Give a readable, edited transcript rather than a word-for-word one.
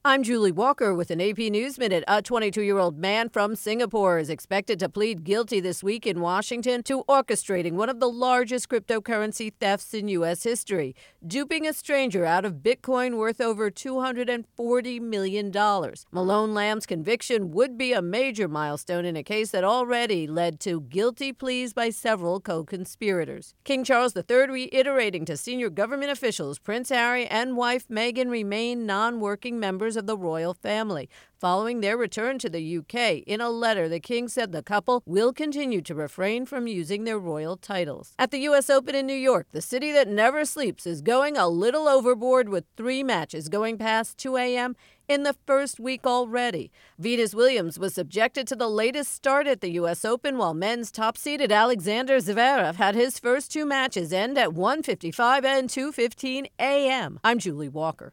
I'm Julie Walker with an AP News Minute. A 22-year-old man from Singapore is expected to plead guilty this week in Washington to orchestrating one of the largest cryptocurrency thefts in U.S. history, duping a stranger out of Bitcoin worth over $240 million. Malone Lamb's conviction would be a major milestone in a case that already led to guilty pleas by several co-conspirators. King Charles III reiterating to senior government officials Prince Harry and wife Meghan remain non-working members of the royal family following their return to the UK. In a letter, the king said the couple will continue to refrain from using their royal titles. At the U.S. Open in New York, the city that never sleeps is going a little overboard with 3 matches going past 2 a.m. in the first week already. Venus Williams was subjected to the latest start at the U.S. Open, while men's top-seeded Alexander Zverev had his first 2 matches end at 1:55 and 2:15 a.m. I'm Julie Walker.